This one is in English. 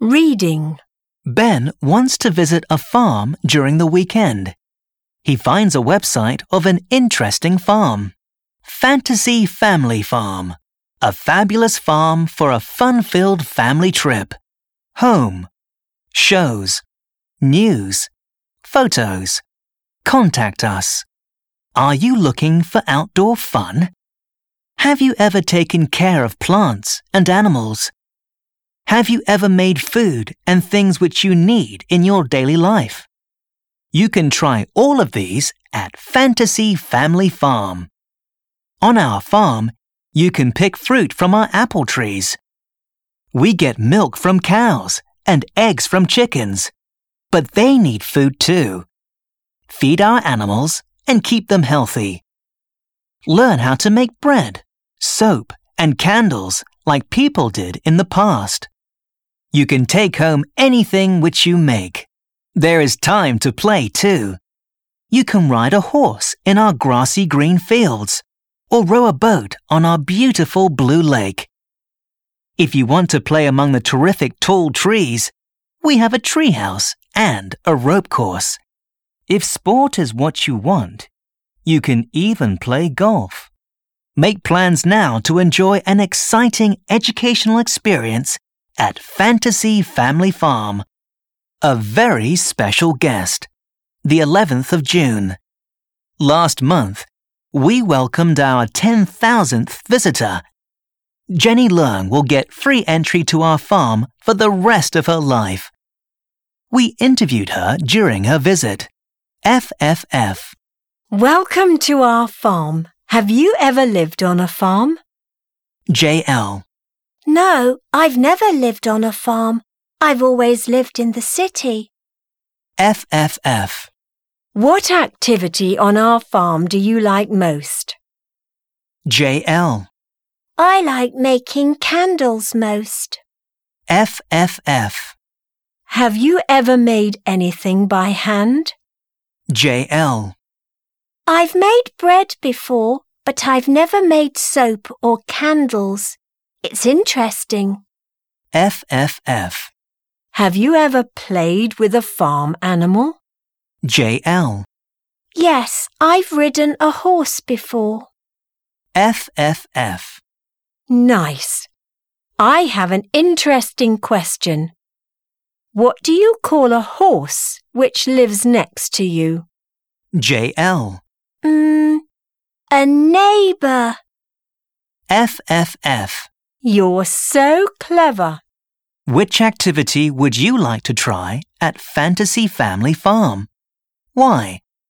Reading. Ben wants to visit a farm during the weekend. He finds a website of an interesting farm. Fantasy Family Farm. A fabulous farm for a fun-filled family trip. Home. Shows. News. Photos. Contact us. Are you looking for outdoor fun? Have you ever taken care of plants and animals? Have you ever made food and things which you need in your daily life? You can try all of these at Fantasy Family Farm. On our farm, you can pick fruit from our apple trees. We get milk from cows and eggs from chickens, but they need food too. Feed our animals and keep them healthy. Learn how to make bread, soap, and candles like people did in the past. You can take home anything which you make. There is time to play too. You can ride a horse in our grassy green fields or row a boat on our beautiful blue lake. If you want to play among the terrific tall trees, we have a treehouse and a rope course. If sport is what you want, you can even play golf. Make plans now to enjoy an exciting educational experience at Fantasy Family Farm. A very special guest, the 11th of June. Last month, we welcomed our 10,000th visitor. Jenny Leung will get free entry to our farm for the rest of her life. We interviewed her during her visit. FFF. Welcome to our farm. Have you ever lived on a farm? JL. No, I've never lived on a farm. I've always lived in the city. FFF. What activity on our farm do you like most? JL. I like making candles most. FFF. Have you ever made anything by hand? JL. I've made bread before, but I've never made soap or candles. It's interesting. FFF. Have you ever played with a farm animal? JL. Yes, I've ridden a horse before. FFF. Nice. I have an interesting question. What do you call a horse which lives next to you? JL. A neighbour. FFF. You're so clever. Which activity would you like to try at Fantasy Family Farm? Why?